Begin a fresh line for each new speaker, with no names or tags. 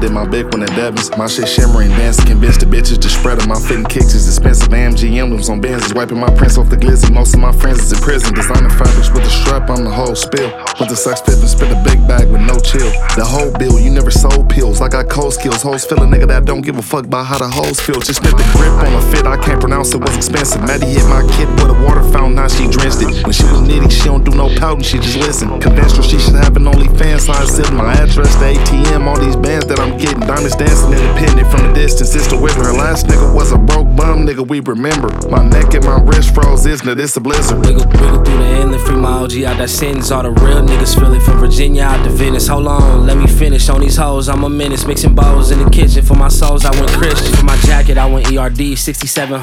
did my big one in Devon's. My shit shimmering, dancing, convinced the bitches to spread them. My fitting kicks is expensive. AMG emblems on Benz is wiping my prints off the glizzy. Most of my friends is in prison. Designer fabrics with a strap, I'm the whole spill. Went to Saks Fifth and spit a big bag with no chill. The whole bill, you never sold pills. I got cold skills. Hoes feel a nigga that don't give a fuck about how the hoes feel. Just spit the grip on a fit, I can't pronounce it, was expensive. Maddie hit my kid with a water fountain, now she drenched it. When she was nitty, she don't do no pouting, she just listen. Convinced her she should have an OnlyFans, so I said my address, the ATM, all these bands that I'm getting. Diamonds dancing independent from a distance, it's the wither. Her last nigga was a broke bum, nigga, we remember. My neck and my wrist froze, isn't it? It's a blizzard.
Wiggle through the inlet, free my OG out that sentence. All the real niggas feel it, from Virginia out to Venice. Hold on, let me finish on these hoes, I'm a menace. Mixing bowls in the kitchen, for my souls I went Christian. For my jacket I went ERD, 67